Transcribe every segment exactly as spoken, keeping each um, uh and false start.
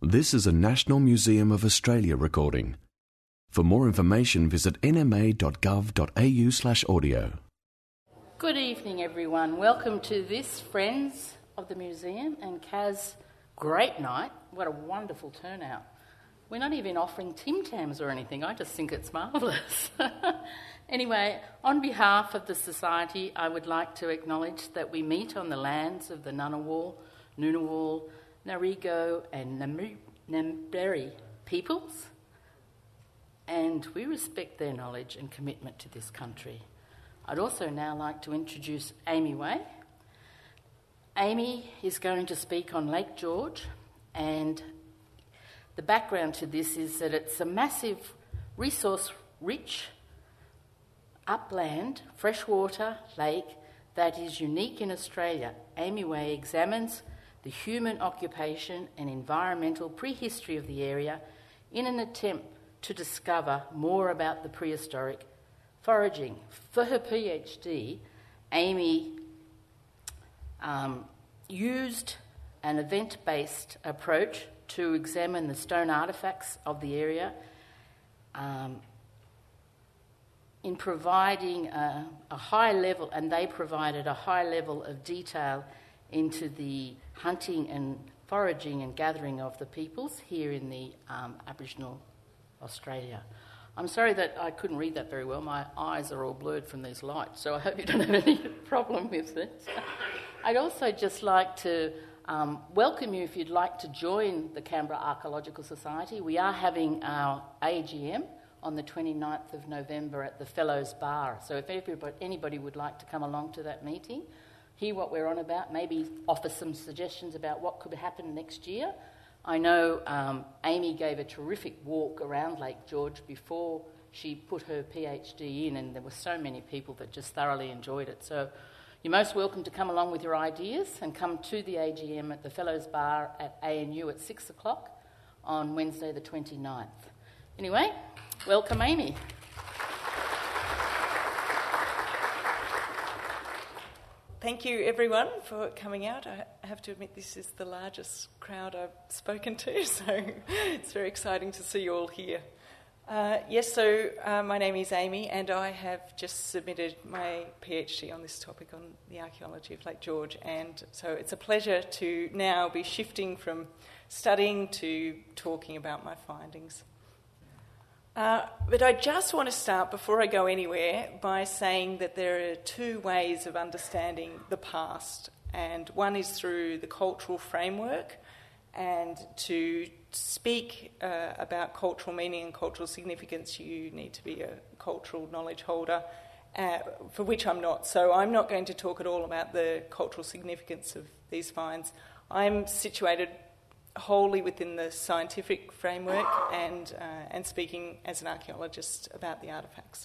This is a National Museum of Australia recording. For more information, visit n m a dot gov dot a u slash audio. Good evening, everyone. Welcome to this Friends of the Museum and Kaz great night. What a wonderful turnout. We're not even offering Tim Tams or anything. I just think it's marvellous. Anyway, on behalf of the Society, I would like to acknowledge that we meet on the lands of the Ngunnawal, Ngunnawal, Ngarigo and Ngambri peoples, and we respect their knowledge and commitment to this country. I'd also now like to introduce Amy Way. Amy is going to speak on Lake George, and the background to this is that it's a massive, resource-rich, upland, freshwater lake that is unique in Australia. Amy Way examines the human occupation and environmental prehistory of the area in an attempt to discover more about the prehistoric foraging. For her PhD, Amy um, used an event-based approach to examine the stone artefacts of the area um, in providing a, a high level, and they provided a high level of detail into the hunting and foraging and gathering of the peoples here in the um, Aboriginal Australia. I'm sorry that I couldn't read that very well. My eyes are all blurred from these lights, so I hope you don't have any problem with this. I'd also just like to um, welcome you if you'd like to join the Canberra Archaeological Society. We are having our A G M on the twenty-ninth of November at the Fellows Bar, so if everybody, anybody would like to come along to that meeting, hear what we're on about, maybe offer some suggestions about what could happen next year. I know um, Amy gave a terrific walk around Lake George before she put her PhD in, and there were so many people that just thoroughly enjoyed it. So you're most welcome to come along with your ideas and come to the A G M at the Fellows Bar at A N U at six o'clock on Wednesday the twenty-ninth. Anyway, welcome Amy. Thank you, everyone, for coming out. I have to admit this is the largest crowd I've spoken to, so it's very exciting to see you all here. Uh, yes, so uh, my name is Amy, and I have just submitted my PhD on this topic on the archaeology of Lake George, and so it's a pleasure to now be shifting from studying to talking about my findings. Uh, but I just want to start, before I go anywhere, by saying that there are two ways of understanding the past, and one is through the cultural framework, and to speak uh, about cultural meaning and cultural significance you need to be a cultural knowledge holder, uh, for which I'm not. So I'm not going to talk at all about the cultural significance of these finds. I'm situated wholly within the scientific framework and uh, and speaking as an archaeologist about the artefacts.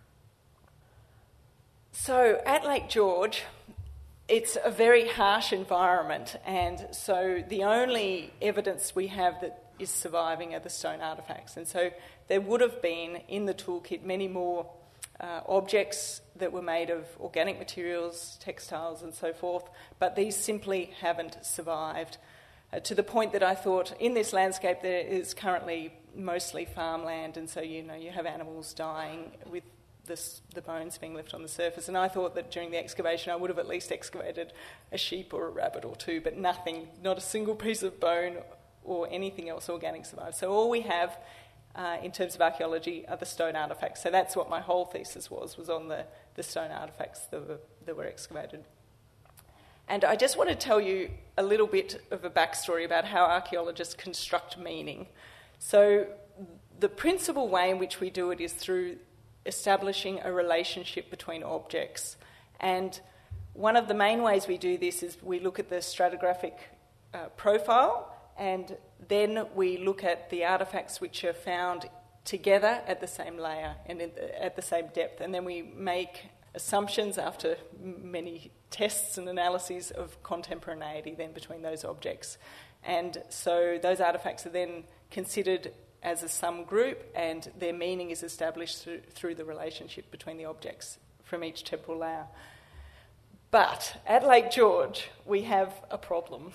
So at Lake George, it's a very harsh environment, and so the only evidence we have that is surviving are the stone artefacts. And so there would have been in the toolkit many more uh, objects that were made of organic materials, textiles and so forth, but these simply haven't survived. Uh, to the point that I thought in this landscape there is currently mostly farmland, and so you know you have animals dying with this, the bones being left on the surface. And I thought that during the excavation I would have at least excavated a sheep or a rabbit or two, but nothing, not a single piece of bone or anything else organic survived. So all we have uh, in terms of archaeology are the stone artefacts. So that's what my whole thesis was, was on the, the stone artefacts that were, that were excavated. And I just want to tell you a little bit of a backstory about how archaeologists construct meaning. So the principal way in which we do it is through establishing a relationship between objects. And one of the main ways we do this is we look at the stratigraphic uh, profile, and then we look at the artefacts which are found together at the same layer and in the, at the same depth. And then we make assumptions after many tests and analyses of contemporaneity then between those objects. And so those artefacts are then considered as a sum group, and their meaning is established through, through the relationship between the objects from each temporal layer. But at Lake George, we have a problem.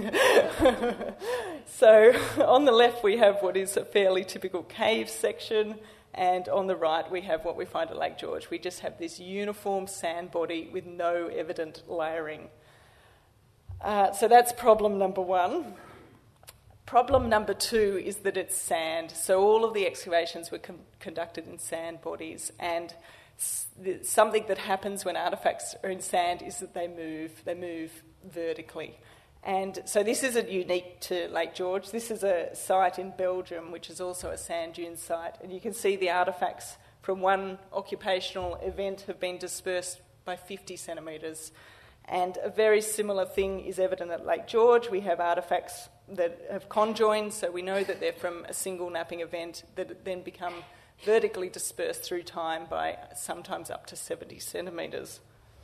So on the left, we have what is a fairly typical cave section, and on the right, we have what we find at Lake George. We just have this uniform sand body with no evident layering. Uh, so that's problem number one. Problem number two is that it's sand. So all of the excavations were com- conducted in sand bodies, and s- the, something that happens when artefacts are in sand is that they move. They move vertically. And so this isn't unique to Lake George. This is a site in Belgium, which is also a sand dune site. And you can see the artefacts from one occupational event have been dispersed by fifty centimetres. And a very similar thing is evident at Lake George. We have artefacts that have conjoined, so we know that they're from a single napping event that then become vertically dispersed through time by sometimes up to seventy centimetres.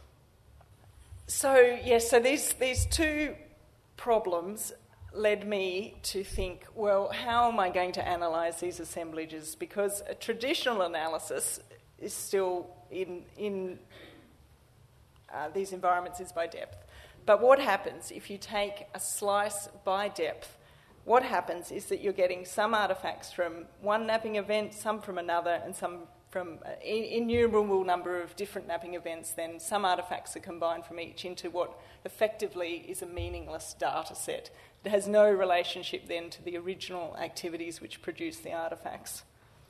So, yes, so these, these two problems led me to think, well, how am I going to analyse these assemblages? Because a traditional analysis is still in, in uh, these environments is by depth. But what happens if you take a slice by depth? What happens is that you're getting some artefacts from one napping event, some from another, and some from an innumerable number of different napping events. Then some artefacts are combined from each into what effectively is a meaningless data set. It has no relationship then to the original activities which produce the artefacts.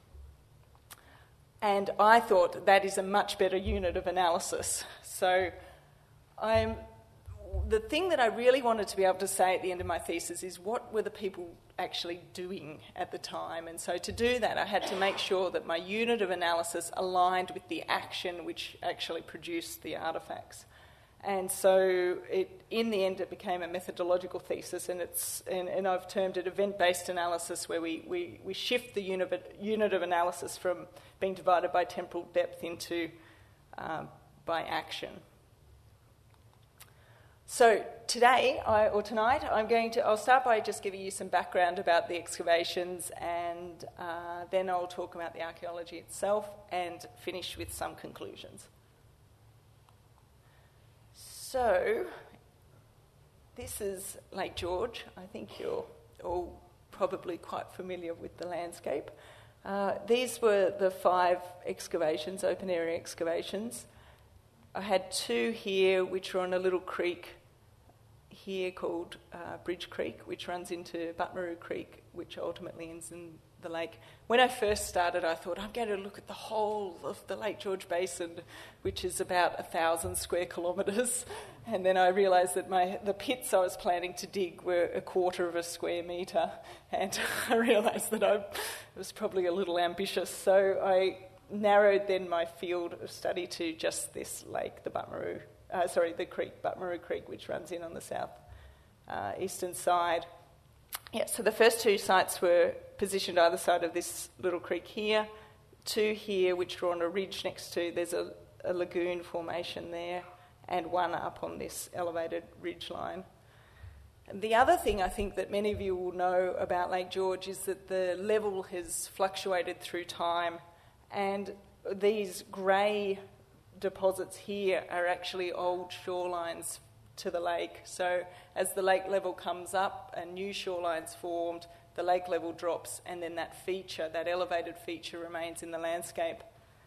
And I thought that is a much better unit of analysis. So I'm... The thing that I really wanted to be able to say at the end of my thesis is what were the people actually doing at the time? And so to do that, I had to make sure that my unit of analysis aligned with the action which actually produced the artefacts. And so it, in the end, it became a methodological thesis, and it's and, and I've termed it event-based analysis, where we, we, we shift the unit, unit of analysis from being divided by temporal depth into um, by action. So today, I, or tonight, I'm going to, I'll start by just giving you some background about the excavations, and uh, then I'll talk about the archaeology itself and finish with some conclusions. So, this is Lake George. I think you're all probably quite familiar with the landscape. Uh, these were the five excavations, open area excavations. I had two here which are on a little creek here called uh, Bridge Creek, which runs into Butmaroo Creek, which ultimately ends in the lake. When I first started, I thought, I'm going to look at the whole of the Lake George Basin, which is about a thousand square kilometres. And then I realised that my the pits I was planning to dig were a quarter of a square metre. And I realised that I was probably a little ambitious. So I narrowed then my field of study to just this lake, the Butmaroo, uh, sorry, the creek, Butmaroo Creek, which runs in on the south uh, eastern side. Yeah, so the first two sites were positioned either side of this little creek here, two here which are on a ridge next to, there's a, a lagoon formation there, and one up on this elevated ridge line. And the other thing I think that many of you will know about Lake George is that the level has fluctuated through time, and these grey deposits here are actually old shorelines to the lake. So as the lake level comes up and new shorelines formed, the lake level drops, and then that feature, that elevated feature, remains in the landscape.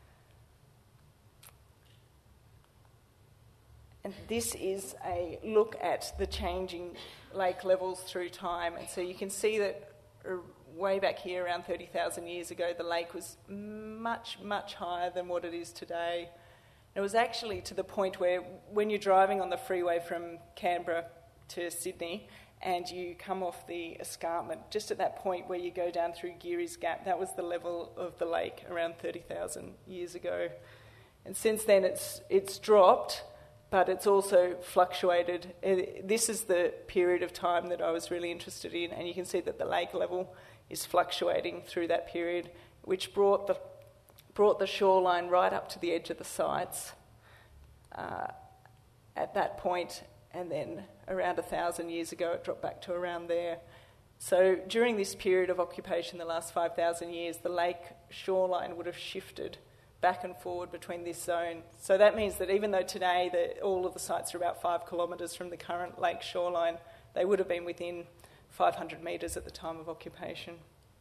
And this is a look at the changing lake levels through time. And so you can see that uh, way back here, around thirty thousand years ago, the lake was much, much higher than what it is today. It was actually to the point where when you're driving on the freeway from Canberra to Sydney and you come off the escarpment, just at that point where you go down through Geary's Gap, that was the level of the lake around thirty thousand years ago. And since then it's it's dropped, but it's also fluctuated. This is the period of time that I was really interested in, and you can see that the lake level is fluctuating through that period, which brought the brought the shoreline right up to the edge of the sites uh, at that point, and then around a thousand years ago it dropped back to around there. So during this period of occupation, the last five thousand years, the lake shoreline would have shifted back and forward between this zone. So that means that even though today the, all of the sites are about five kilometres from the current lake shoreline, they would have been within five hundred metres at the time of occupation.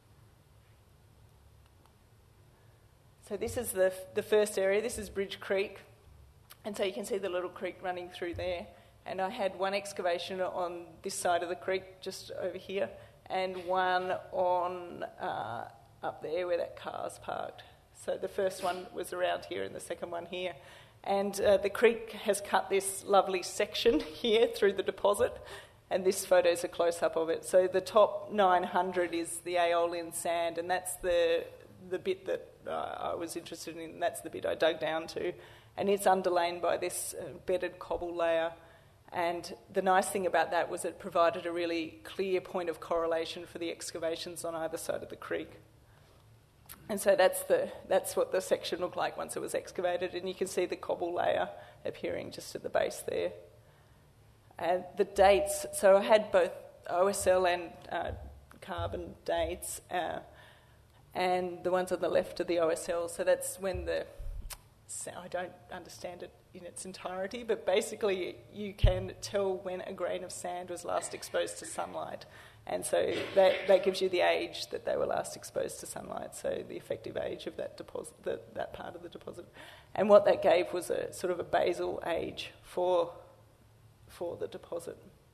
So this is the, the first area. This is Bridge Creek. And so you can see the little creek running through there. And I had one excavation on this side of the creek, just over here, and one on uh, up there where that car's parked. So the first one was around here and the second one here. And uh, the creek has cut this lovely section here through the deposit, and this photo is a close-up of it. So the top nine hundred is the Aeolian sand, and that's the the bit that uh, I was interested in. That's the bit I dug down to. And it's underlain by this uh, bedded cobble layer. And the nice thing about that was it provided a really clear point of correlation for the excavations on either side of the creek. And so that's the that's what the section looked like once it was excavated, and you can see the cobble layer appearing just at the base there. And the dates, so I had both O S L and uh, carbon dates, uh, and the ones on the left are the O S L, so that's when the, I don't understand it in its entirety, but basically you can tell when a grain of sand was last exposed to sunlight. And so that, that gives you the age that they were last exposed to sunlight, so the effective age of that deposit, the, that part of the deposit. And what that gave was a sort of a basal age for, for the deposit.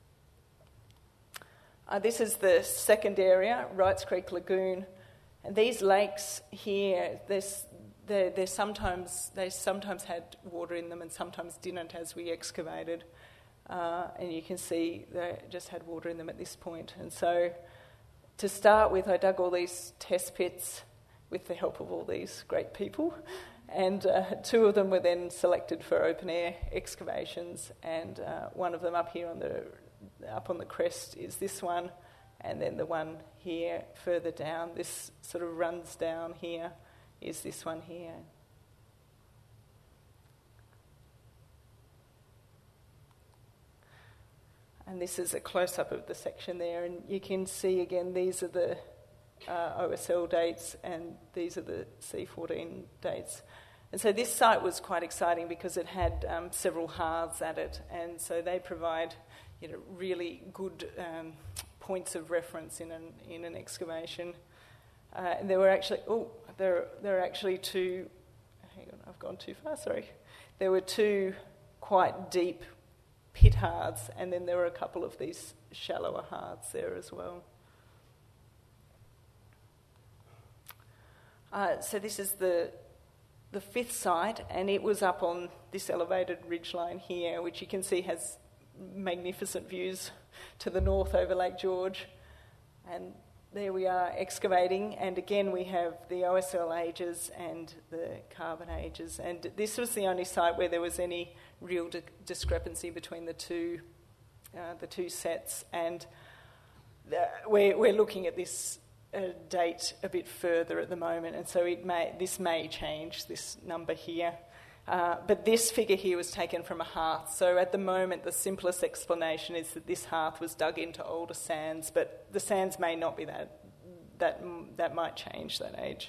Uh, this is the second area, Wrights Creek Lagoon. And these lakes here, there's, they're, they're sometimes, they sometimes had water in them and sometimes didn't as we excavated. Uh, and you can see they just had water in them at this point. And so to start with, I dug all these test pits with the help of all these great people. And uh, two of them were then selected for open-air excavations. And uh, one of them up here on the up on the crest is this one. And then the one here further down, this sort of runs down here, is this one here. And this is a close-up of the section there, and you can see again these are the uh, O S L dates and these are the C fourteen dates. And so this site was quite exciting because it had um, several hearths at it, and so they provide, you know, really good um, points of reference in an in an excavation. Uh, and there were actually oh there there are actually two. Hang on, I've gone too far. Sorry. There were two quite deep pit hearths, and then there were a couple of these shallower hearths there as well. Uh, so this is the the fifth site, and it was up on this elevated ridgeline here, which you can see has magnificent views to the north over Lake George. And there we are excavating, and again we have the O S L ages and the carbon ages, and this was the only site where there was any real di- discrepancy between the two uh, the two sets, and the, we're, we're looking at this uh, date a bit further at the moment, and so it may this may change, this number here. Uh, but this figure here was taken from a hearth. So at the moment, the simplest explanation is that this hearth was dug into older sands, but the sands may not be that. That, that might change that age.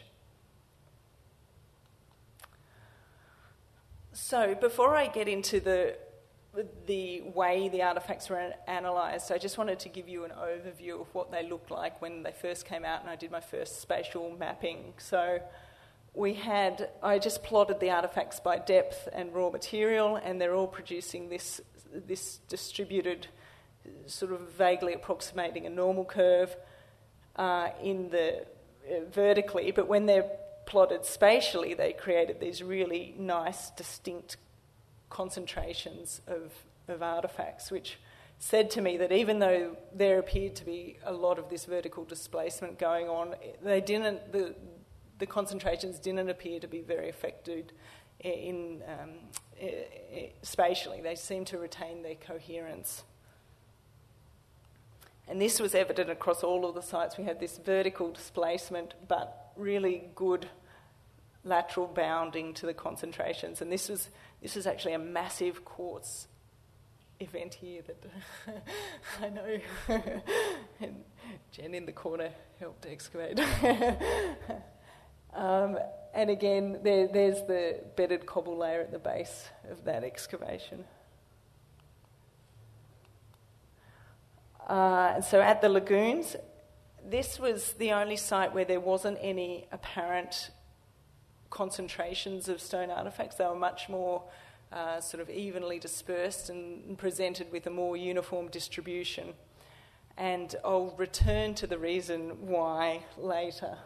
So before I get into the the way the artefacts were analysed, I just wanted to give you an overview of what they looked like when they first came out and I did my first spatial mapping. So we had, I just plotted the artefacts by depth and raw material, and they're all producing this this distributed, sort of vaguely approximating a normal curve uh, in the uh, vertically, but when they're plotted spatially, they created these really nice, distinct concentrations of, of artefacts, which said to me that even though there appeared to be a lot of this vertical displacement going on, they didn't the the concentrations didn't appear to be very affected in um, spatially. They seemed to retain their coherence. And this was evident across all of the sites. We had this vertical displacement, but really good lateral bounding to the concentrations. And this was this was actually a massive quartz event here that I know and Jen in the corner helped excavate. Um, and again, there, there's the bedded cobble layer at the base of that excavation. Uh, and so at the lagoons, this was the only site where there wasn't any apparent concentrations of stone artefacts. They were much more uh, sort of evenly dispersed and presented with a more uniform distribution. And I'll return to the reason why later.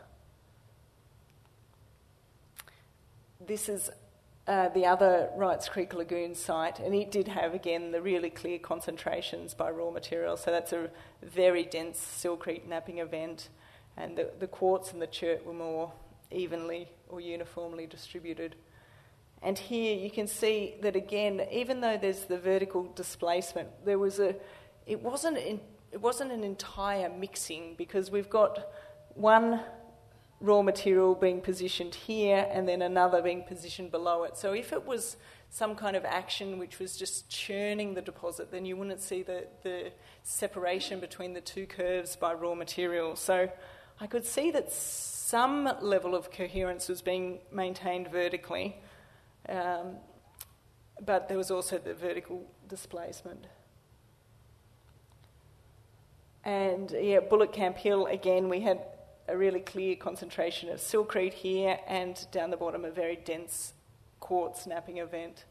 This is uh, the other Wrights Creek Lagoon site, and it did have, again, the really clear concentrations by raw material. So that's a very dense silcrete napping event, and the, the quartz and the chert were more evenly or uniformly distributed. And here you can see that, again, even though there's the vertical displacement, there was a, it wasn't, in, it wasn't an entire mixing, because we've got one raw material being positioned here and then another being positioned below it. So if it was some kind of action which was just churning the deposit, then you wouldn't see the, the separation between the two curves by raw material. So I could see that some level of coherence was being maintained vertically, um, but there was also the vertical displacement. And yeah, Bullock Camp Hill, again, we had a really clear concentration of silcrete here, and down the bottom a very dense quartz napping event.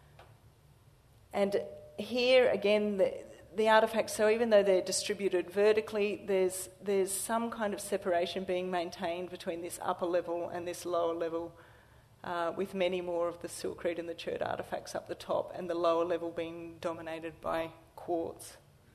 And here again the, the artefacts, so even though they're distributed vertically, there's there's some kind of separation being maintained between this upper level and this lower level, uh, with many more of the silcrete and the chert artefacts up the top, and the lower level being dominated by quartz.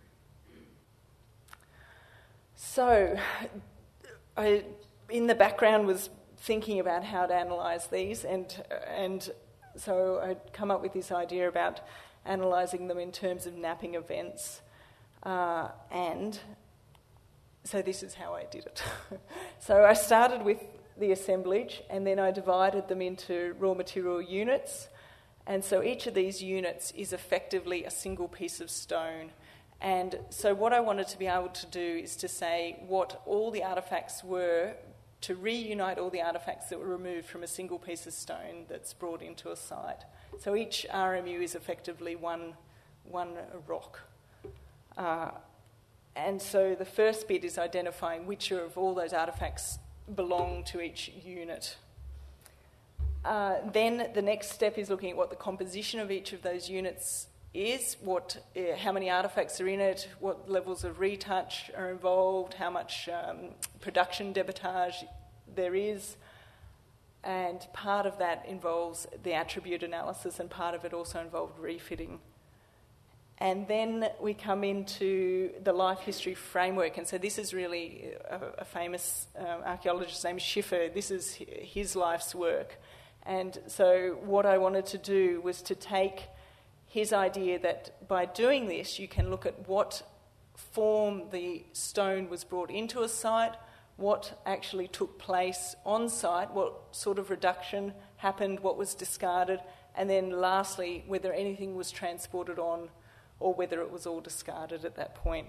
So I, in the background, was thinking about how to analyse these, and and so I'd come up with this idea about analysing them in terms of napping events, uh, and so this is how I did it. So I started with the assemblage, and then I divided them into raw material units, and so each of these units is effectively a single piece of stone. And so what I wanted to be able to do is to say what all the artefacts were, to reunite all the artefacts that were removed from a single piece of stone that's brought into a site. So each R M U is effectively one, one rock. Uh, and so the first bit is identifying which of all those artefacts belong to each unit. Uh, then the next step is looking at what the composition of each of those units is, what, uh, how many artefacts are in it, what levels of retouch are involved, how much um, production debitage there is, and part of that involves the attribute analysis, and part of it also involved refitting. And then we come into the life history framework, and so this is really a, a famous um, archaeologist named Schiffer. This is his life's work. And so what I wanted to do was to take his idea that by doing this, you can look at what form the stone was brought into a site, what actually took place on site, what sort of reduction happened, what was discarded, and then lastly, whether anything was transported on or whether it was all discarded at that point.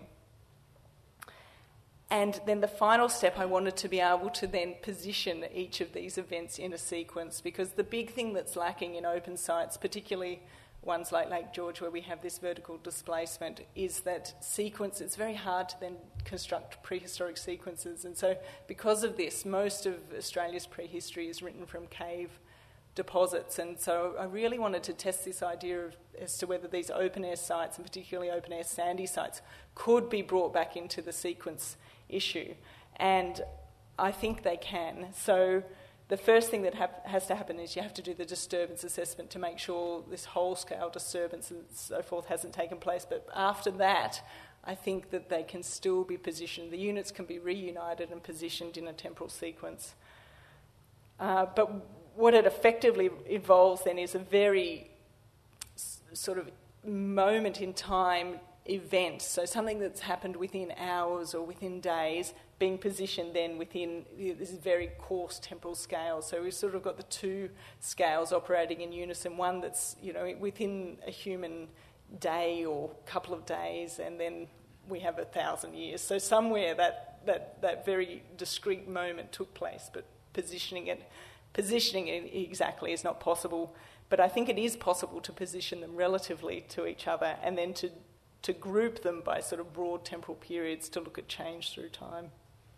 And then the final step, I wanted to be able to then position each of these events in a sequence, because the big thing that's lacking in open sites, particularly ones like Lake George where we have this vertical displacement, is that sequence. It's very hard to then construct prehistoric sequences, and so because of this, most of Australia's prehistory is written from cave deposits, and so I really wanted to test this idea of, as to whether these open-air sites, and particularly open-air sandy sites, could be brought back into the sequence issue, and I think they can. So the first thing that ha- has to happen is you have to do the disturbance assessment to make sure this whole-scale disturbance and so forth hasn't taken place. But after that, I think that they can still be positioned. The units can be reunited and positioned in a temporal sequence. Uh, but what it effectively involves then is a very s- sort of moment in time event, so something that's happened within hours or within days being positioned then within this very coarse temporal scale. So we've sort of got the two scales operating in unison, one that's, you know, within a human day or couple of days, and then we have a thousand years. So somewhere that, that, that very discrete moment took place, but positioning it. Positioning it exactly is not possible, but I think it is possible to position them relatively to each other and then to, to group them by sort of broad temporal periods to look at change through time.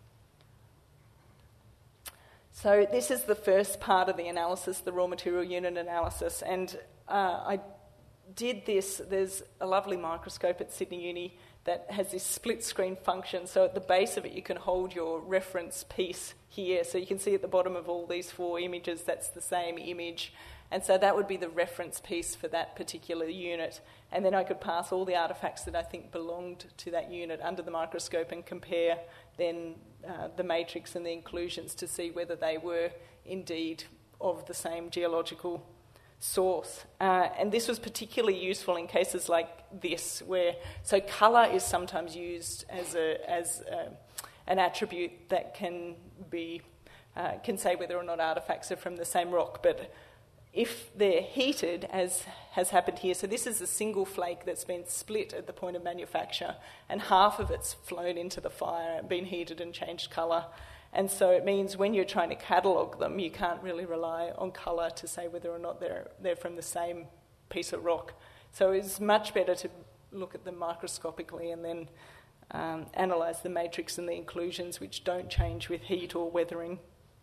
So this is the first part of the analysis, the raw material unit analysis, and uh, I did this. There's a lovely microscope at Sydney Uni that has this split screen function, so at the base of it you can hold your reference piece here, so you can see at the bottom of all these four images that's the same image, and so that would be the reference piece for that particular unit, and then I could pass all the artefacts that I think belonged to that unit under the microscope and compare then uh, the matrix and the inclusions to see whether they were indeed of the same geological source. Uh, and this was particularly useful in cases like this, where so colour is sometimes used as a as a, an attribute that can be uh, can say whether or not artefacts are from the same rock. But if they're heated, as has happened here, so this is a single flake that's been split at the point of manufacture, and half of it's flown into the fire and been heated and changed colour. And so it means when you're trying to catalogue them, you can't really rely on colour to say whether or not they're they're from the same piece of rock. So it's much better to look at them microscopically and then um, analyse the matrix and the inclusions, which don't change with heat or weathering.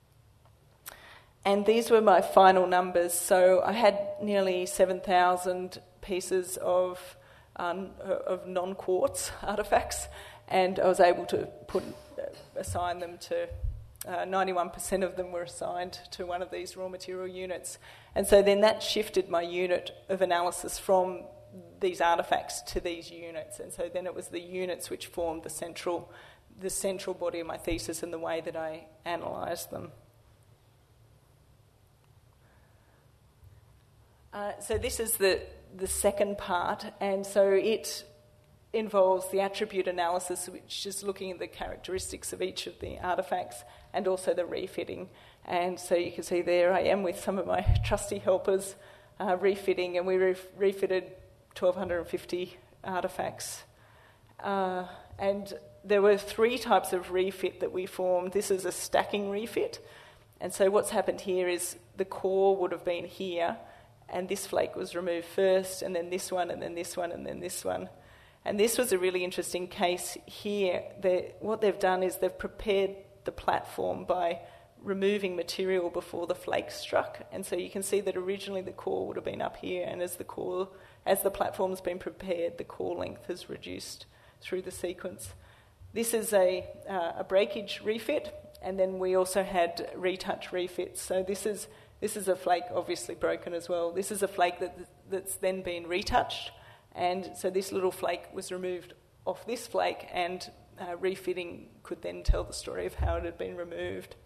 And these were my final numbers. So I had nearly seven thousand pieces of um, of non-quartz artefacts, and I was able to put assign them to uh, ninety-one percent of them were assigned to one of these raw material units. And so then that shifted my unit of analysis from these artefacts to these units. And so then it was the units which formed the central the central body of my thesis and the way that I analysed them. Uh, so this is the, the second part, and so it involves the attribute analysis, which is looking at the characteristics of each of the artefacts, and also the refitting. And so you can see there I am with some of my trusty helpers uh, refitting, and we ref- refitted twelve fifty artefacts. Uh, and there were three types of refit that we formed. This is a stacking refit, and so what's happened here is the core would have been here, and this flake was removed first, and then this one, and then this one, and then this one. And this was a really interesting case here. They, what they've done is they've prepared the platform by removing material before the flake struck. And so you can see that originally the core would have been up here, and as the core, as the platform's been prepared, the core length has reduced through the sequence. This is a, uh, a breakage refit, and then we also had retouch refits. So this is this is a flake obviously broken as well. This is a flake that that's then been retouched. And so this little flake was removed off this flake, and uh, refitting could then tell the story of how it had been removed.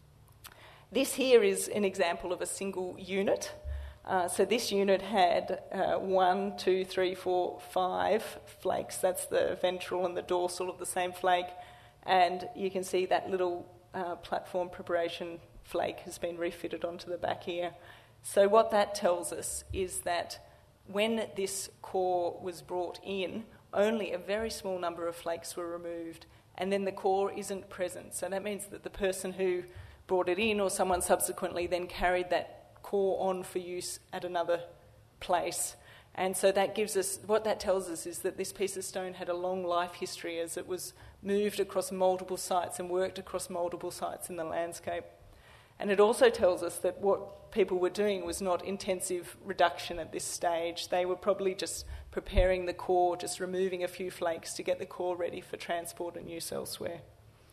This here is an example of a single unit. Uh, so this unit had uh, one, two, three, four, five flakes. That's the ventral and the dorsal of the same flake. And you can see that little uh, platform preparation flake has been refitted onto the back here. So what that tells us is that when this core was brought in, only a very small number of flakes were removed, and then the core isn't present. So that means that the person who brought it in, or someone subsequently, then carried that core on for use at another place. And so that gives us, what that tells us is that this piece of stone had a long life history as it was moved across multiple sites and worked across multiple sites in the landscape. And it also tells us that what people were doing was not intensive reduction at this stage. They were probably just preparing the core, just removing a few flakes to get the core ready for transport and use elsewhere.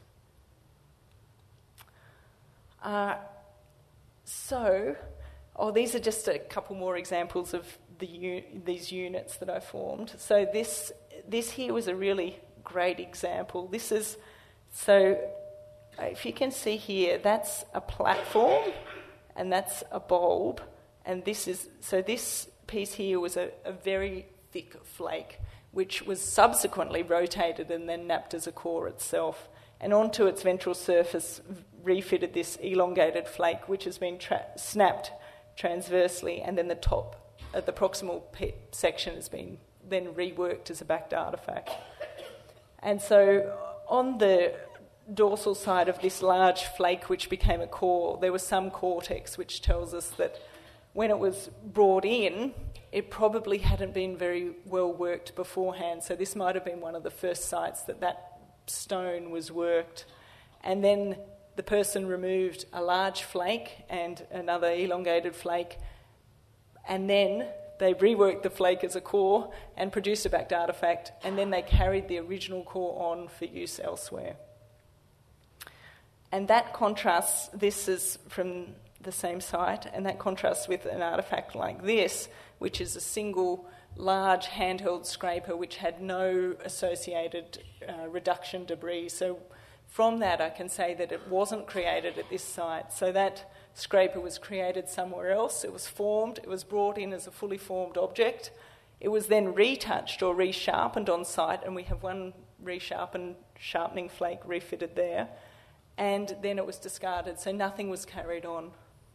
Uh, so, oh, these are just a couple more examples of the u- these units that I formed. So this this here was a really great example. This is, so if you can see here, that's a platform and that's a bulb, and this is, so this piece here was a, a very thick flake which was subsequently rotated and then napped as a core itself, and onto its ventral surface refitted this elongated flake which has been tra- snapped transversely, and then the top, uh, the proximal pe- section has been then reworked as a backed artefact. And so on the dorsal side of this large flake which became a core, there was some cortex which tells us that when it was brought in, it probably hadn't been very well worked beforehand. So this might have been one of the first sites that that stone was worked. And then the person removed a large flake and another elongated flake, and then they reworked the flake as a core and produced a backed artefact, and then they carried the original core on for use elsewhere. And that contrasts, this is from the same site, and that contrasts with an artefact like this, which is a single large handheld scraper which had no associated uh, reduction debris. So from that I can say that it wasn't created at this site. So that scraper was created somewhere else. It was formed, it was brought in as a fully formed object. It was then retouched or resharpened on site, and we have one resharpened sharpening flake refitted there. And then it was discarded, so nothing was carried on.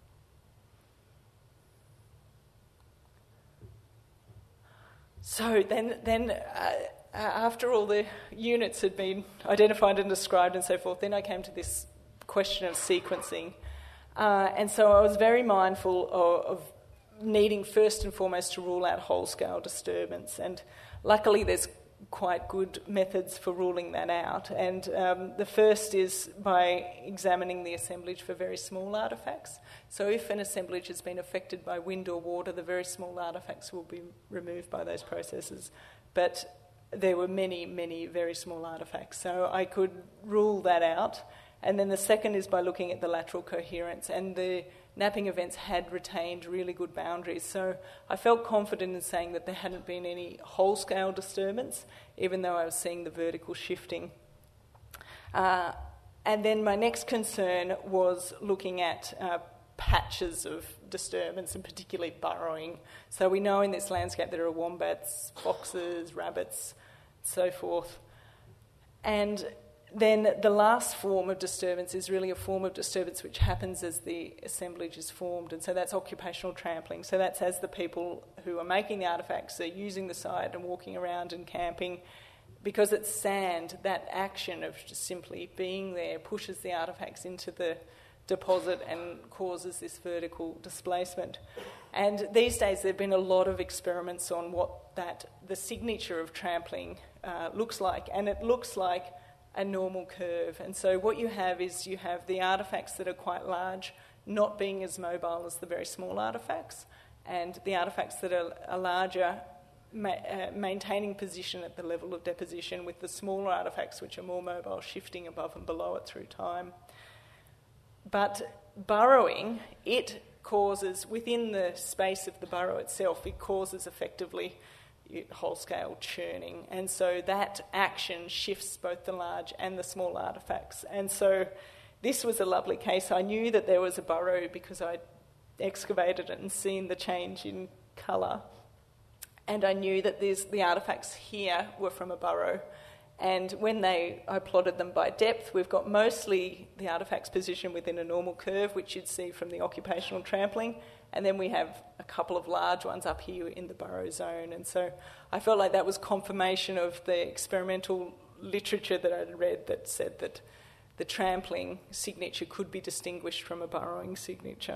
So then, then uh, after all the units had been identified and described and so forth, then I came to this question of sequencing. Uh, and so I was very mindful of, of needing first and foremost to rule out whole-scale disturbance. And luckily there's quite good methods for ruling that out. And um, the first is by examining the assemblage for very small artefacts. So if an assemblage has been affected by wind or water, the very small artefacts will be removed by those processes. But there were many, many very small artefacts, so I could rule that out. And then the second is by looking at the lateral coherence, and the napping events had retained really good boundaries. So I felt confident in saying that there hadn't been any whole-scale disturbance, even though I was seeing the vertical shifting. Uh, and then my next concern was looking at uh, patches of disturbance, and particularly burrowing. So we know in this landscape there are wombats, foxes, rabbits, so forth. And then the last form of disturbance is really a form of disturbance which happens as the assemblage is formed, and so that's occupational trampling. So that's as the people who are making the artefacts are using the site and walking around and camping. Because it's sand, that action of just simply being there pushes the artefacts into the deposit and causes this vertical displacement. And these days there have been a lot of experiments on what that the signature of trampling uh, looks like, and it looks like a normal curve. And so what you have is you have the artefacts that are quite large not being as mobile as the very small artefacts, and the artefacts that are, are larger ma- uh, maintaining position at the level of deposition, with the smaller artefacts which are more mobile shifting above and below it through time. But burrowing, it causes, within the space of the burrow itself, it causes effectively whole-scale churning. And so that action shifts both the large and the small artefacts. And so this was a lovely case. I knew that there was a burrow because I'd excavated it and seen the change in colour. And I knew that the artefacts here were from a burrow. And when they, I plotted them by depth, we've got mostly the artefacts positioned within a normal curve, which you'd see from the occupational trampling, and then we have a couple of large ones up here in the burrow zone. And so I felt like that was confirmation of the experimental literature that I'd read that said that the trampling signature could be distinguished from a burrowing signature.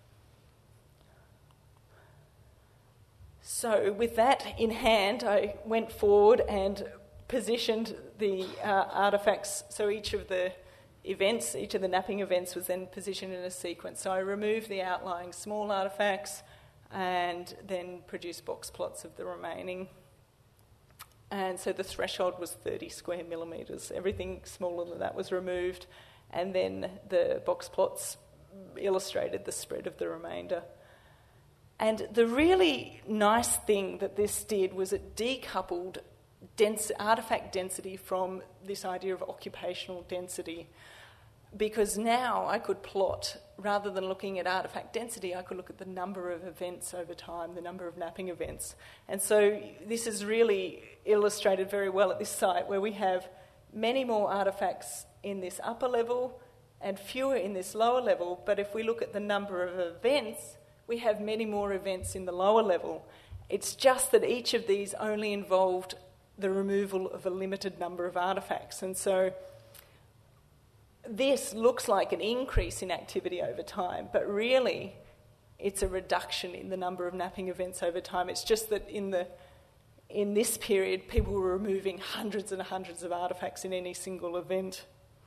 So with that in hand, I went forward and positioned the uh, artefacts, so each of the events, each of the napping events was then positioned in a sequence. So I removed the outlying small artefacts and then produced box plots of the remaining. And so the threshold was thirty square millimetres. Everything smaller than that was removed, and then the box plots illustrated the spread of the remainder. And the really nice thing that this did was it decoupled Dense, artefact density from this idea of occupational density, because now I could plot, rather than looking at artefact density, I could look at the number of events over time, the number of napping events. And so this is really illustrated very well at this site, where we have many more artefacts in this upper level and fewer in this lower level, but if we look at the number of events, we have many more events in the lower level. It's just that each of these only involved the removal of a limited number of artefacts. And so this looks like an increase in activity over time, but really it's a reduction in the number of napping events over time. It's just that in the in this period, people were removing hundreds and hundreds of artefacts in any single event.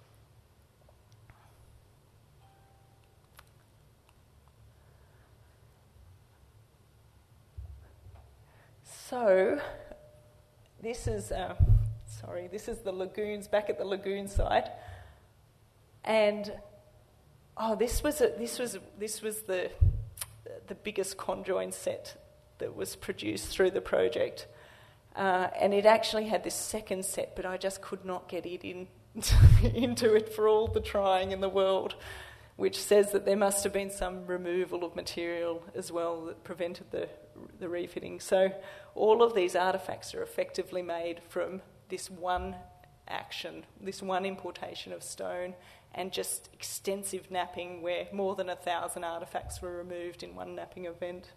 So, this is, uh, sorry, this is the lagoons, back at the lagoon site. And, oh, this was a, this was this was the the biggest conjoin set that was produced through the project. Uh, and it actually had this second set, but I just could not get it in into it for all the trying in the world, which says that there must have been some removal of material as well that prevented the the refitting. So all of these artefacts are effectively made from this one action, this one importation of stone, and just extensive napping where more than a thousand artefacts were removed in one napping event.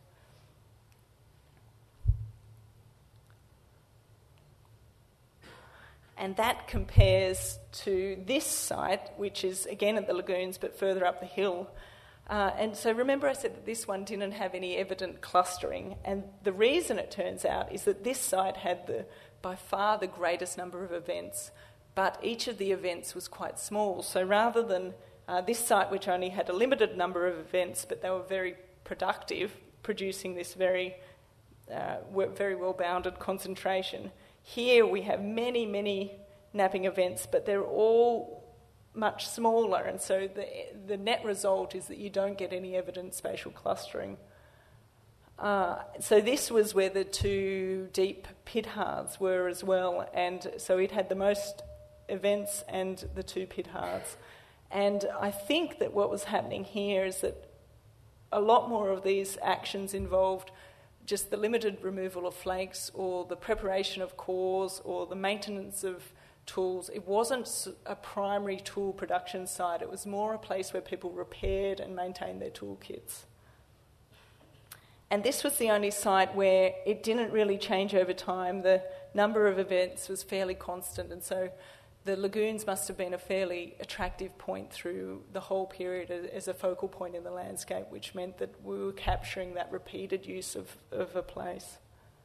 And that compares to this site, which is again at the lagoons but further up the hill. Uh, and so remember I said that this one didn't have any evident clustering, and the reason it turns out is that this site had the by far the greatest number of events, but each of the events was quite small. So rather than uh, this site, which only had a limited number of events, but they were very productive, producing this very, uh, very well-bounded concentration, here we have many, many napping events, but they're all much smaller, and so the the net result is that you don't get any evident spatial clustering. Uh, so this was where the two deep pit hearths were as well, and so it had the most events and the two pit hearths. And I think that what was happening here is that a lot more of these actions involved just the limited removal of flakes or the preparation of cores or the maintenance of tools. It wasn't a primary tool production site. It was more a place where people repaired and maintained their toolkits. And this was the only site where it didn't really change over time. The number of events was fairly constant, and so the lagoons must have been a fairly attractive point through the whole period as a focal point in the landscape, which meant that we were capturing that repeated use of, of a place.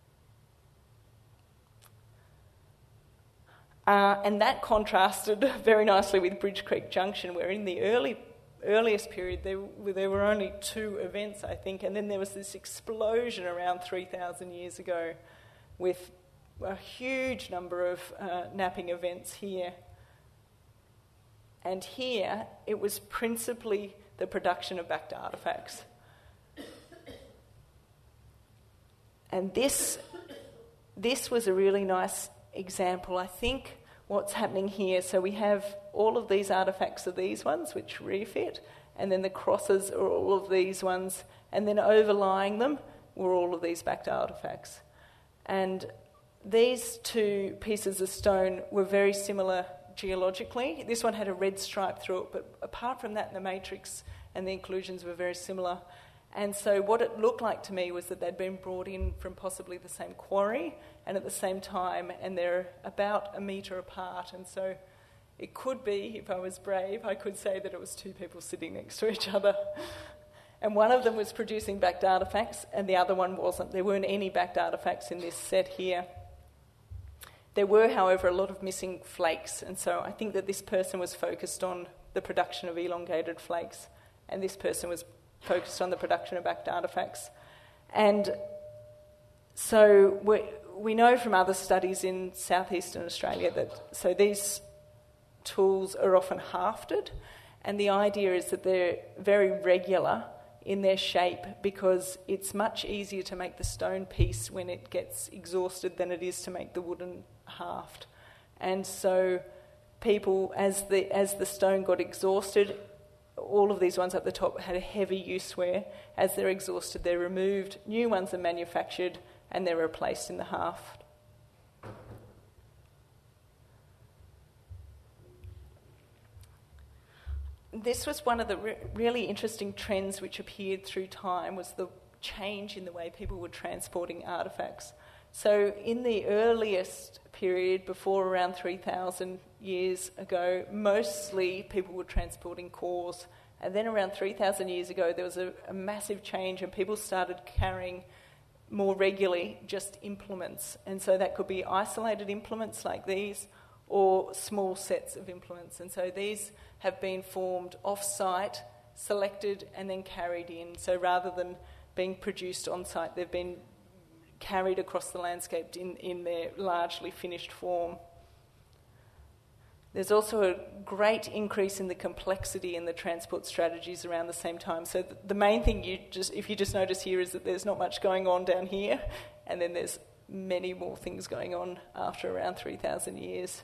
Uh, and that contrasted very nicely with Bridge Creek Junction, where in the early earliest period there, there were only two events, I think, and then there was this explosion around three thousand years ago with a huge number of uh, napping events here. And here it was principally the production of backed artefacts. And this, this was a really nice example. I think what's happening here, so we have all of these artefacts are these ones which refit, and then the crosses are all of these ones, and then overlying them were all of these backed artefacts. And these two pieces of stone were very similar geologically. This one had a red stripe through it, but apart from that, the matrix and the inclusions were very similar. And so what it looked like to me was that they'd been brought in from possibly the same quarry and at the same time, and they're about a metre apart. And so it could be, if I was brave, I could say that it was two people sitting next to each other. And one of them was producing backed artefacts and the other one wasn't. There weren't any backed artefacts in this set here. There were, however, a lot of missing flakes, and so I think that this person was focused on the production of elongated flakes, and this person was focused on the production of backed artefacts. And so we, we know from other studies in southeastern Australia that so these tools are often hafted, and the idea is that they're very regular in their shape because it's much easier to make the stone piece when it gets exhausted than it is to make the wooden haft. And so people, as the as the stone got exhausted, all of these ones at the top had a heavy use wear. As they're exhausted, they're removed, new ones are manufactured, and they're replaced in the haft. This was one of the re- really interesting trends which appeared through time, was the change in the way people were transporting artefacts. So in the earliest period, before around three thousand years ago, mostly people were transporting cores. And then around three thousand years ago, there was a, a massive change and people started carrying more regularly just implements. And so that could be isolated implements like these or small sets of implements. And so these have been formed off-site, selected and then carried in. So rather than being produced on-site, they've been carried across the landscape in, in their largely finished form. There's also a great increase in the complexity in the transport strategies around the same time. So th- the main thing you just, if you just notice here, is that there's not much going on down here, and then there's many more things going on after around three thousand years.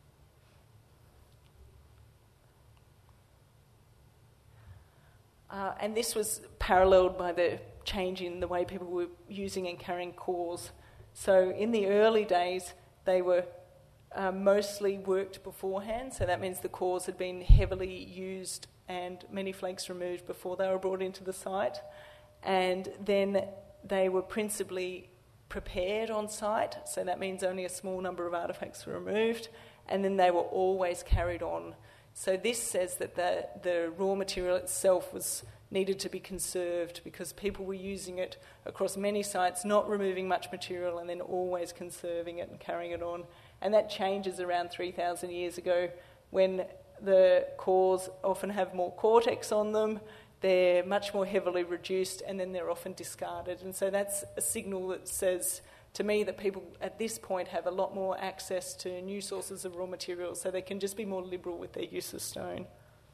Uh, and this was paralleled by the change in the way people were using and carrying cores. So in the early days, they were uh, mostly worked beforehand, so that means the cores had been heavily used and many flakes removed before they were brought into the site. And then they were principally prepared on site, so that means only a small number of artefacts were removed, and then they were always carried on. So this says that the, the raw material itself was needed to be conserved because people were using it across many sites, not removing much material and then always conserving it and carrying it on. And that changes around three thousand years ago when the cores often have more cortex on them, they're much more heavily reduced, and then they're often discarded. And so that's a signal that says to me that people at this point have a lot more access to new sources of raw materials, so they can just be more liberal with their use of stone.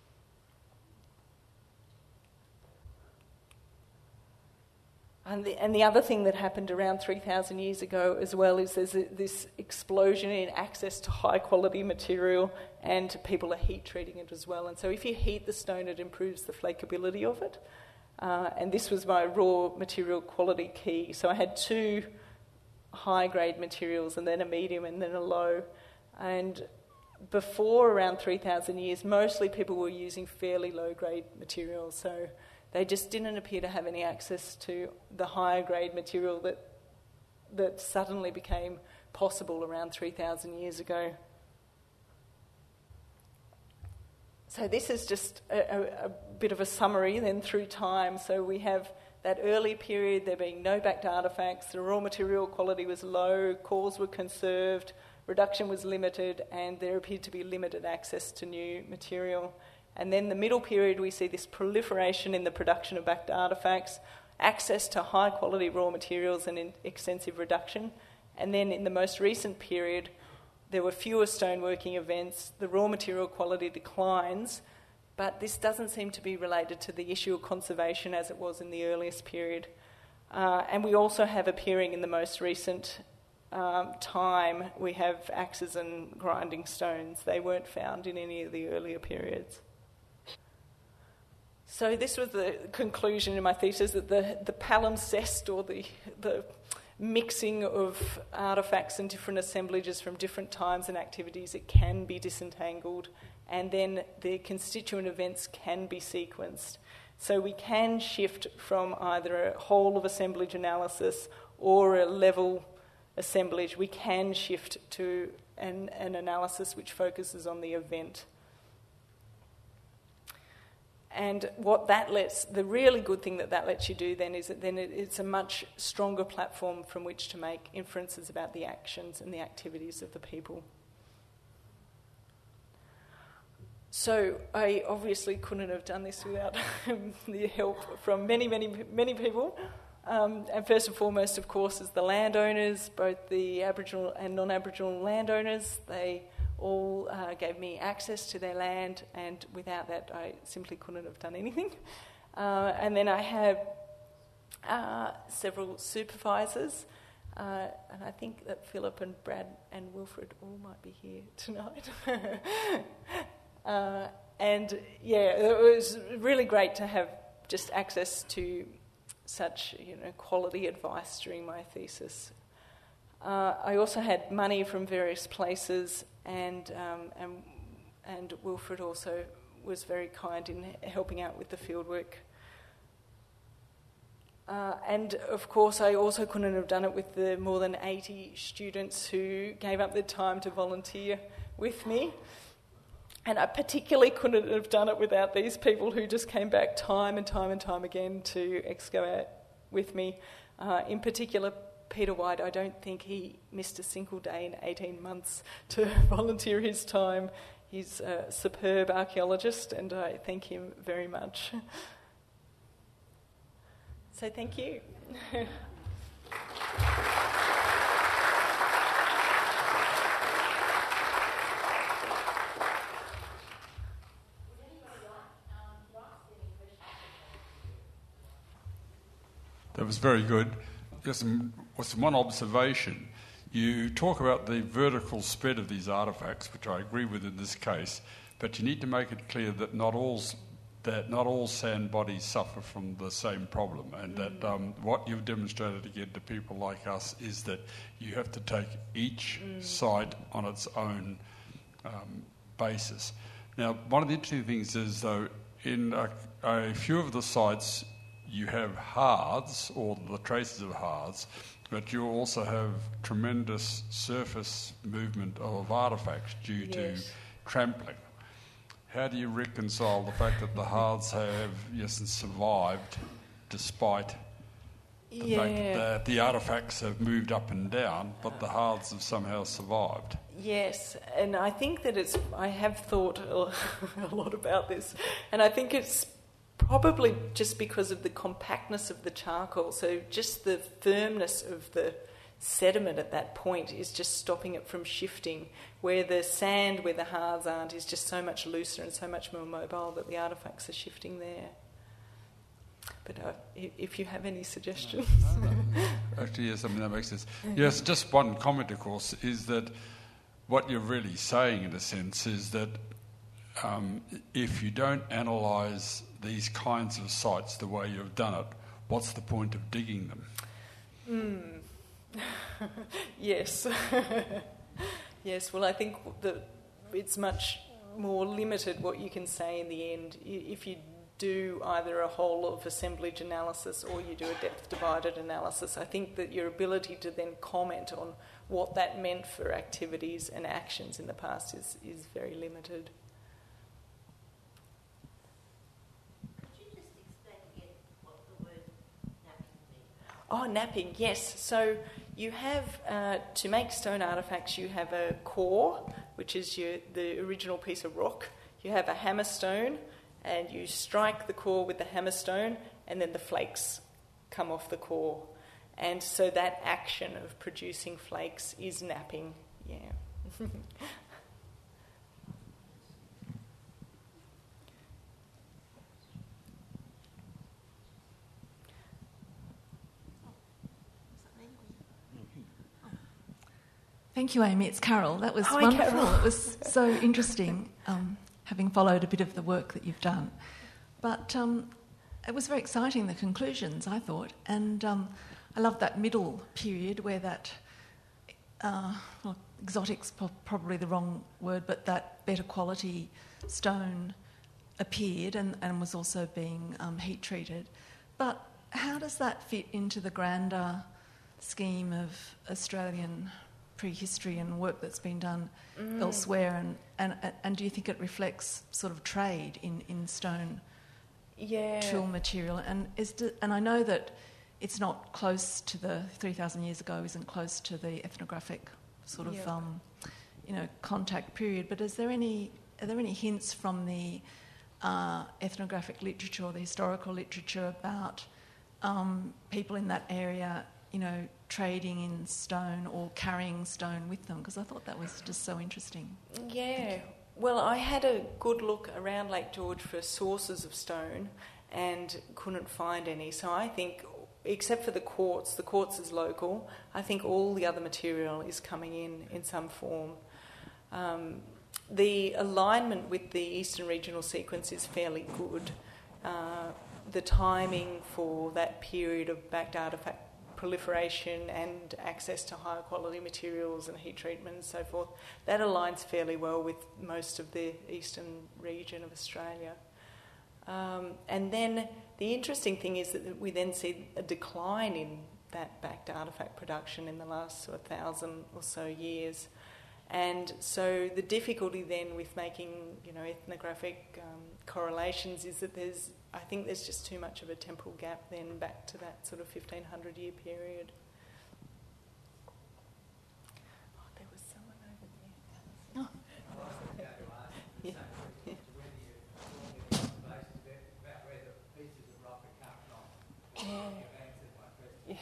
And the, and the other thing that happened around three thousand years ago as well is there's a, this explosion in access to high quality material, and people are heat treating it as well. And so if you heat the stone, it improves the flakeability of it. Uh, and this was my raw material quality key. So I had two high grade materials and then a medium and then a low. And before around three thousand years, mostly people were using fairly low grade materials. So they just didn't appear to have any access to the higher grade material that that suddenly became possible around three thousand years ago. So this is just a, a, a bit of a summary then through time. So we have that early period, there being no backed artefacts, the raw material quality was low, cores were conserved, reduction was limited, and there appeared to be limited access to new material. And then the middle period, we see this proliferation in the production of backed artefacts, access to high quality raw materials and in extensive reduction. And then in the most recent period, there were fewer stoneworking events, the raw material quality declines, but this doesn't seem to be related to the issue of conservation as it was in the earliest period. Uh, and we also have appearing in the most recent um, time, we have axes and grinding stones. They weren't found in any of the earlier periods. So this was the conclusion in my thesis, that the, the palimpsest, or the, the mixing of artefacts and different assemblages from different times and activities, it can be disentangled, and then the constituent events can be sequenced. So we can shift from either a whole of assemblage analysis or a level assemblage. We can shift to an, an analysis which focuses on the event. And what that lets, the really good thing that that lets you do then is that then it, it's a much stronger platform from which to make inferences about the actions and the activities of the people. So I obviously couldn't have done this without the help from many, many, many people. Um, and first and foremost, of course, is the landowners, both the Aboriginal and non-Aboriginal landowners. They all uh, gave me access to their land, and without that I simply couldn't have done anything. Uh, and then I have uh, several supervisors, uh, and I think that Philip and Brad and Wilfred all might be here tonight. uh, and yeah, it was really great to have just access to such, you know, quality advice during my thesis. Uh, I also had money from various places, and um, and and Wilfred also was very kind in helping out with the fieldwork. Uh, and of course, I also couldn't have done it with the more than eighty students who gave up their time to volunteer with me. And I particularly couldn't have done it without these people who just came back time and time and time again to excavate with me. Uh, in particular, Peter White, I don't think he missed a single day in eighteen months to volunteer his time. He's a superb archaeologist, and I thank him very much. So thank you. That was very good. Just with one observation, you talk about the vertical spread of these artefacts, which I agree with in this case, but you need to make it clear that not all that not all sand bodies suffer from the same problem, and mm. that um, what you've demonstrated again to people like us is that you have to take each mm. site on its own um, basis. Now, one of the interesting things is, though, in a, a few of the sites, you have hearths, or the traces of hearths, but you also have tremendous surface movement of artefacts due yes. to trampling. How do you reconcile the fact that the hearths have, yes, survived despite the yeah. fact that the artefacts have moved up and down, but the hearths have somehow survived? Yes, and I think that it's, I have thought a lot about this, and I think it's probably just because of the compactness of the charcoal. So just the firmness of the sediment at that point is just stopping it from shifting, where the sand, where the hearths aren't, is just so much looser and so much more mobile that the artefacts are shifting there. But uh, if you have any suggestions. No, no, no. Actually, yes, I mean, that makes sense. Yes, just one comment, of course, is that what you're really saying, in a sense, is that um, if you don't analyse these kinds of sites the way you've done it, what's the point of digging them? Mm. Yes. Yes, well, I think that it's much more limited what you can say in the end. If you do either a whole of assemblage analysis or you do a depth-divided analysis, I think that your ability to then comment on what that meant for activities and actions in the past is, is very limited. Oh, napping, yes. So you have, uh, to make stone artefacts, you have a core, which is your, the original piece of rock. You have a hammerstone, and you strike the core with the hammerstone, and then the flakes come off the core. And so that action of producing flakes is napping, yeah. Thank you, Amy. It's Carol. That was Hi, wonderful. Carol. It was so interesting, um, having followed a bit of the work that you've done. But um, it was very exciting, the conclusions, I thought. And um, I loved that middle period where that, uh, well, exotic's po- probably the wrong word, but that better quality stone appeared and, and was also being um, heat treated. But how does that fit into the grander scheme of Australian prehistory and work that's been done mm. elsewhere, and, and and do you think it reflects sort of trade in, in stone yeah. tool material? And is do, and I know that it's not close to the three thousand years ago, isn't close to the ethnographic sort of yep. um, you know contact period. But is there any are there any hints from the uh, ethnographic literature or the historical literature about um, people in that area, you know, trading in stone or carrying stone with them? Because I thought that was just so interesting. Yeah. Well, I had a good look around Lake George for sources of stone and couldn't find any. So I think, except for the quartz, the quartz is local, I think all the other material is coming in in some form. Um, the alignment with the Eastern Regional Sequence is fairly good. Uh, the timing for that period of backed artefact proliferation and access to higher quality materials and heat treatment and so forth, that aligns fairly well with most of the eastern region of Australia. Um, and then the interesting thing is that we then see a decline in that backed artefact production in the last sort of thousand or so years. And so the difficulty then with making, you know, ethnographic um, correlations is that there's, I think there's just too much of a temporal gap then back to that sort of fifteen hundred year period. Oh, there was someone over there. Oh. Yeah. Yeah. Yeah.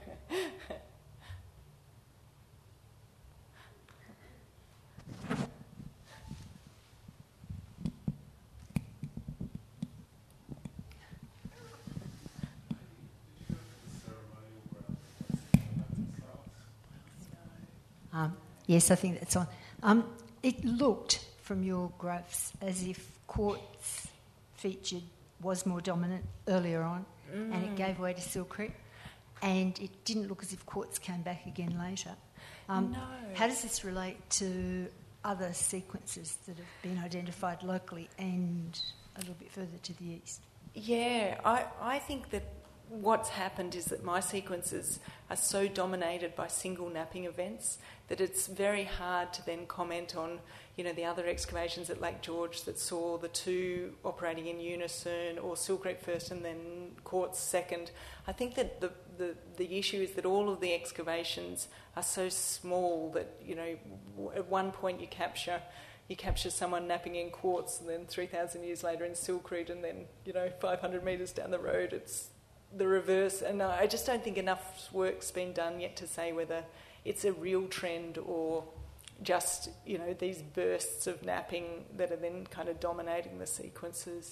Um, yes, I think that's on. Um, it looked from your graphs as if quartz featured was more dominant earlier on, mm. and it gave way to silcrite, and it didn't look as if quartz came back again later. Um, no. How does this relate to other sequences that have been identified locally and a little bit further to the east? Yeah, I, I think that what's happened is that my sequences are so dominated by single napping events that it's very hard to then comment on, you know, the other excavations at Lake George that saw the two operating in unison, or silcrite first and then quartz second. I think that the, the, the issue is that all of the excavations are so small that, you know, at one point you capture you capture someone napping in quartz, and then three thousand years later in silcrite, and then, you know, five hundred metres down the road it's the reverse. And I just don't think enough work's been done yet to say whether it's a real trend or just, you know, these bursts of napping that are then kind of dominating the sequences.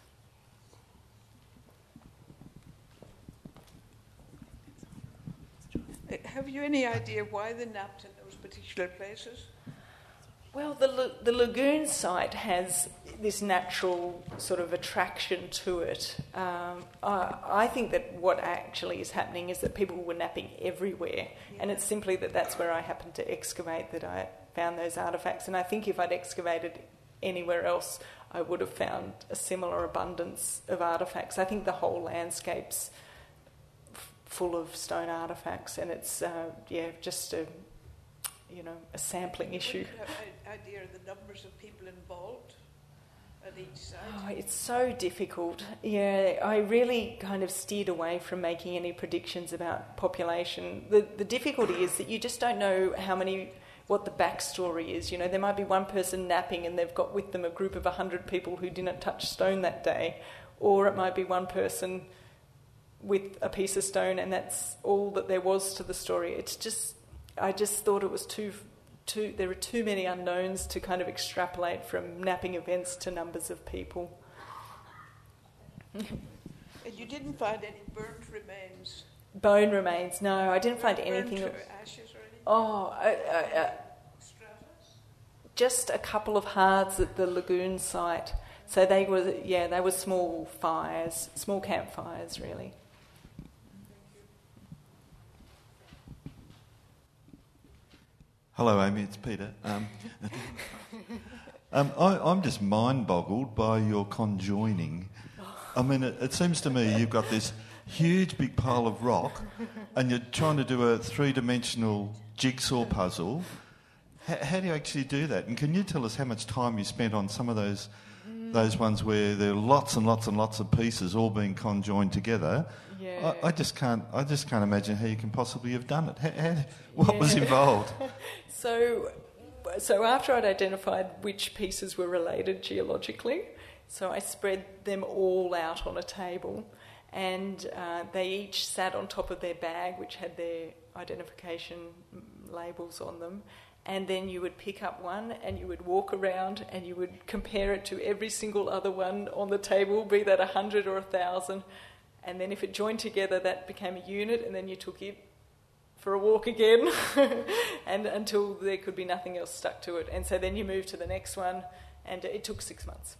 Have you any idea why they napped in those particular places? Well, the la- the lagoon site has this natural sort of attraction to it. Um, I, I think that what actually is happening is that people were napping everywhere, yeah. and it's simply that that's where I happened to excavate that I found those artefacts. And I think if I'd excavated anywhere else, I would have found a similar abundance of artefacts. I think the whole landscape's f- full of stone artefacts, and it's uh, yeah just a you know a sampling issue. Do you have an idea of the numbers of people involved at each site? Oh, it's so difficult. Yeah, I really kind of steered away from making any predictions about population. The the difficulty is that you just don't know how many, what the backstory is. You know, there might be one person napping and they've got with them a group of one hundred people who didn't touch stone that day, or it might be one person with a piece of stone and that's all that there was to the story. It's just, I just thought it was too... Too, there are too many unknowns to kind of extrapolate from napping events to numbers of people. And you didn't find any burnt remains? Bone remains, no. I didn't find burnt anything. Burnt ashes or anything? Oh, I, I, I, just a couple of hearths at the lagoon site. So they were, yeah, they were small fires, small campfires, really. Hello, Amy, it's Peter. Um, um, I, I'm just mind-boggled by your conjoining. I mean, it, it seems to me you've got this huge big pile of rock and you're trying to do a three-dimensional jigsaw puzzle. H- how do you actually do that? And can you tell us how much time you spent on some of those those ones where there are lots and lots and lots of pieces all being conjoined together? Yeah. I, I just can't. I just can't imagine how you can possibly have done it. How, how, what yeah. was involved? So, so after I'd identified which pieces were related geologically, so I spread them all out on a table, and uh, they each sat on top of their bag, which had their identification labels on them. And then you would pick up one and you would walk around and you would compare it to every single other one on the table, be that a hundred or a thousand. And then if it joined together, that became a unit, and then you took it for a walk again and until there could be nothing else stuck to it. And so then you moved to the next one, and it took six months.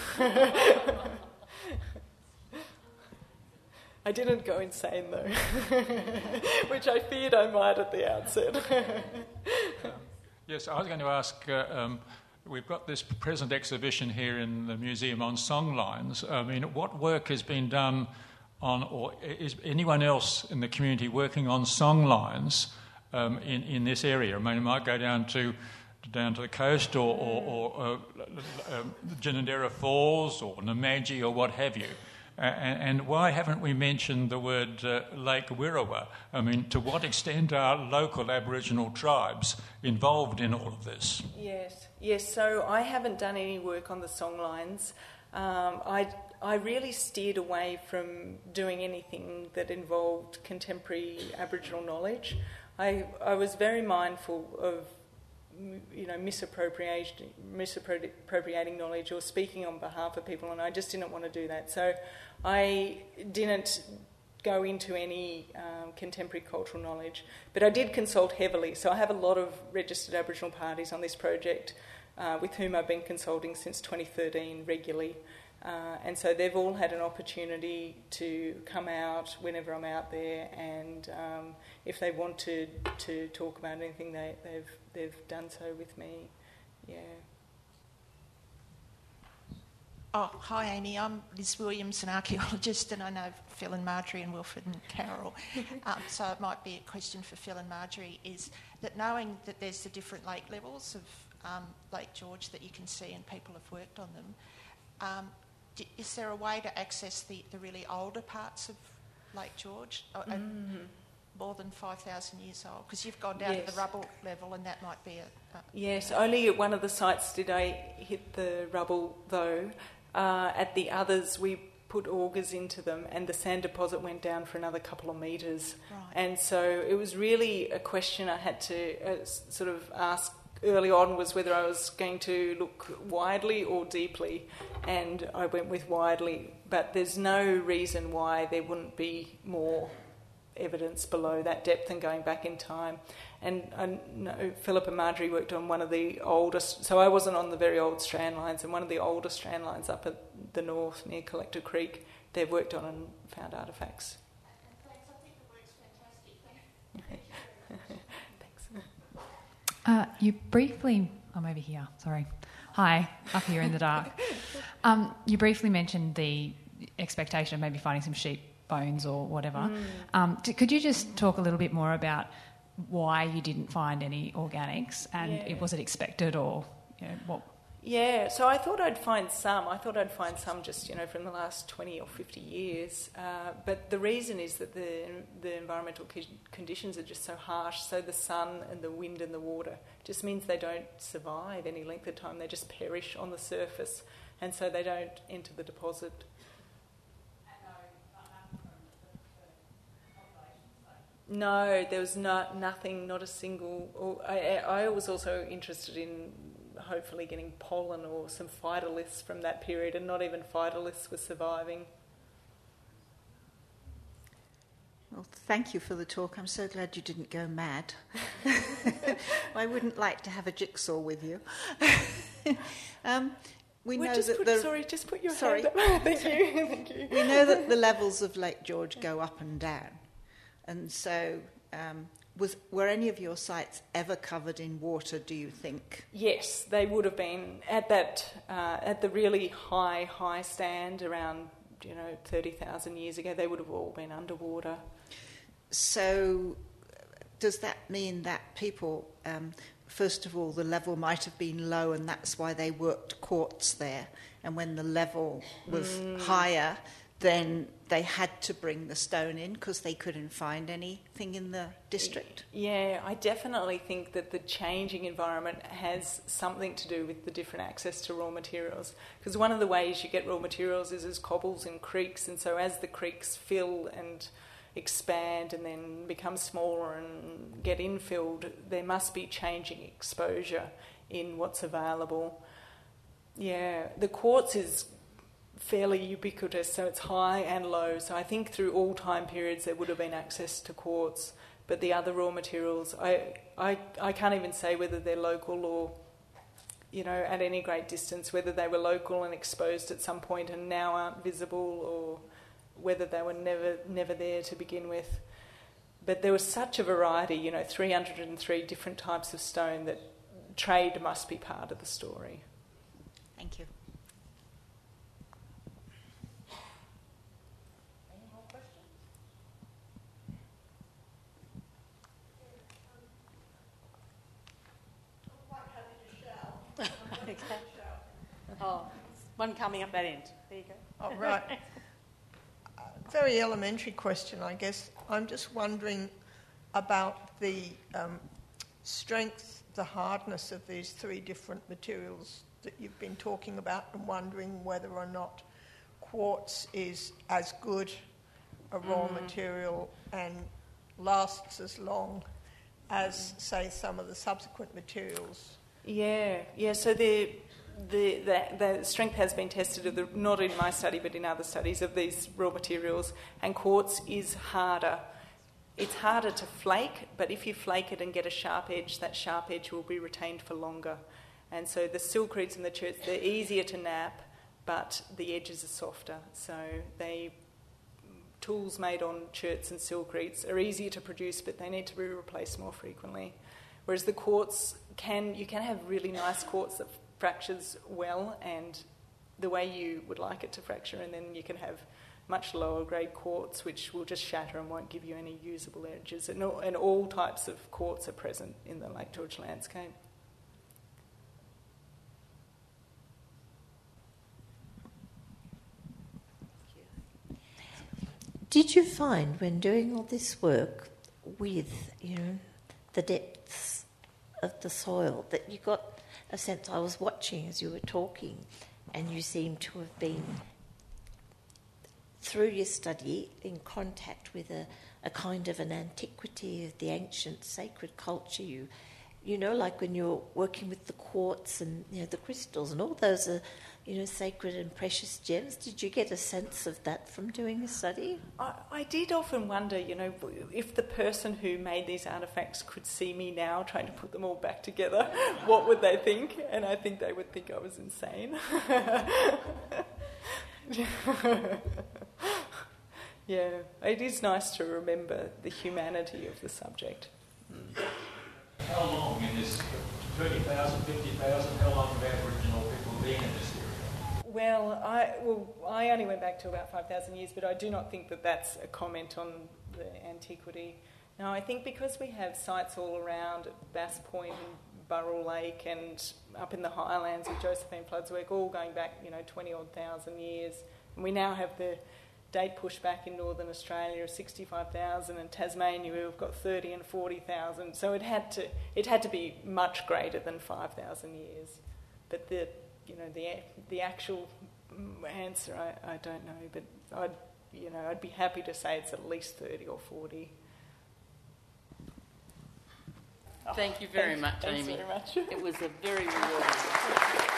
I didn't go insane, though, which I feared I might at the outset. um, yes, I was going to ask, uh, um, we've got this present exhibition here in the museum on songlines. I mean, what work has been done on, or is anyone else in the community working on songlines um, in, in this area? I mean, it might go down to down to the coast, or, or, or uh, um, Ginninderra Falls, or Namadgi, or what have you. Uh, and, and why haven't we mentioned the word uh, Lake Wirrawa? I mean, to what extent are local Aboriginal tribes involved in all of this? Yes, yes. So I haven't done any work on the songlines. Um, I I really steered away from doing anything that involved contemporary Aboriginal knowledge. I I was very mindful of, you know, misappropriation, misappropriating knowledge or speaking on behalf of people, and I just didn't want to do that. So I didn't go into any um, contemporary cultural knowledge, but I did consult heavily. So I have a lot of registered Aboriginal parties on this project uh, with whom I've been consulting since twenty thirteen regularly. Uh, and so they've all had an opportunity to come out whenever I'm out there, and um, if they want to to talk about anything, they, they've they've done so with me. Yeah. Oh, hi Amy, I'm Liz Williams, an archaeologist, and I know Phil and Marjorie and Wilfred and Carol. um, so it might be a question for Phil and Marjorie, is that knowing that there's the different lake levels of um, Lake George that you can see and people have worked on them, um, is there a way to access the, the really older parts of Lake George, uh, Mm-hmm. more than five thousand years old? Because you've gone down Yes. to the rubble level, and that might be a... a Yes, only at one of the sites did I hit the rubble, though. Uh, at the others, we put augers into them, and the sand deposit went down for another couple of metres. Right. And so it was really a question I had to uh, sort of ask early on, was whether I was going to look widely or deeply, and I went with widely. But there's no reason why there wouldn't be more evidence below that depth and going back in time. And I know Philip and Marjorie worked on one of the oldest, so I wasn't on the very old strand lines, and one of the older strand lines up at the north near Collector Creek, they've worked on and found artefacts. Thanks, I think the work's fantastic. Thanks. Uh, you briefly, I'm over here, sorry. Hi, up here in the dark. Um, you briefly mentioned the expectation of maybe finding some sheep bones or whatever. Mm. Um, d- could you just talk a little bit more about why you didn't find any organics, and Yeah. it, was it expected, or you know, what? Yeah, so I thought I'd find some. I thought I'd find some just, you know, from the last twenty or fifty years. Uh, but the reason is that the the environmental co- conditions are just so harsh. So the sun and the wind and the water just means they don't survive any length of time. They just perish on the surface, and so they don't enter the deposit. No, there was not nothing, not a single. Or I, I was also interested in hopefully getting pollen or some phytoliths from that period, and not even phytoliths were surviving. Well, thank you for the talk. I'm so glad you didn't go mad. I wouldn't like to have a jigsaw with you. um, we Well, know just that put, the, sorry, just put your sorry. hand up. Thank you, thank you. We know that the levels of Lake George go up and down, and so um, was were any of your sites ever covered in water, do you think? Yes, they would have been at that uh, at the really high high stand around, you know, thirty thousand years ago. They would have all been underwater. So does that mean that people, um, first of all, the level might have been low and that's why they worked quartz there, and when the level was Mm. higher, then they had to bring the stone in because they couldn't find anything in the district? Yeah, I definitely think that the changing environment has something to do with the different access to raw materials. Because one of the ways you get raw materials is as cobbles and creeks, and so as the creeks fill and expand and then become smaller and get infilled, there must be changing exposure in what's available. Yeah, the quartz is fairly ubiquitous, so it's high and low. So I think through all time periods there would have been access to quartz, but the other raw materials, I I, I can't even say whether they're local or, you know, at any great distance, whether they were local and exposed at some point and now aren't visible, or whether they were never never there to begin with. But there was such a variety, you know, three hundred three different types of stone, that trade must be part of the story. Thank you. I'm quite happy to Okay. Oh, one coming up that end. There you go. Oh, right. uh, very elementary question, I guess. I'm just wondering about the um, strength, the hardness of these three different materials that you've been talking about, and wondering whether or not quartz is as good a raw mm. material and lasts as long as, say, some of the subsequent materials. Yeah, yeah. So the the the, the strength has been tested, of the, not in my study but in other studies, of these raw materials, and quartz is harder. It's harder to flake, but if you flake it and get a sharp edge, that sharp edge will be retained for longer. And so the silcretes and the cherts, they're easier to nap, but the edges are softer. So they tools made on cherts and silcretes are easier to produce, but they need to be replaced more frequently. Whereas the quartz, can you can have really nice quartz that fractures well and the way you would like it to fracture, and then you can have much lower grade quartz which will just shatter and won't give you any usable edges. And all, and all types of quartz are present in the Lake George landscape. Did you find, when doing all this work with, you know, the depths of the soil, that you got a sense? I was watching as you were talking, and you seemed to have been, through your study, in contact with a, a kind of an antiquity of the ancient sacred culture. You, you know, like when you're working with the quartz and, you know, the crystals, and all those are, you know, sacred and precious gems. Did you get a sense of that from doing the study? I, I did often wonder, you know, if the person who made these artefacts could see me now trying to put them all back together, what would they think? And I think they would think I was insane. Yeah, it is nice to remember the humanity of the subject. Mm. How long in this, thirty thousand, fifty thousand, how long have Aboriginal people been in this area? Well, I well I only went back to about five thousand years, but I do not think that that's a comment on the antiquity. No, I think because we have sites all around at Bass Point and Burrell Lake and up in the highlands with Josephine Flood's work, all going back, you know, twenty-odd thousand years. And we now have the date pushback in Northern Australia of sixty-five thousand, and Tasmania we've got thirty and forty thousand. So it had to it had to be much greater than five thousand years. But the you know the the actual answer I, I don't know. But I'd you know I'd be happy to say it's at least thirty or forty. Thank you very Thanks, much, thanks Amy. very much. It was a very rewarding.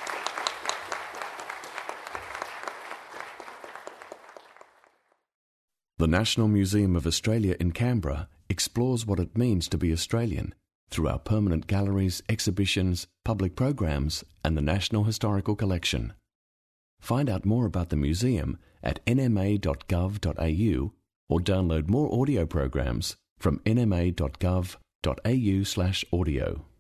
The National Museum of Australia in Canberra explores what it means to be Australian through our permanent galleries, exhibitions, public programs, and the National Historical Collection. Find out more about the museum at n m a dot gov dot a u or download more audio programs from n m a dot gov dot a u slash audio.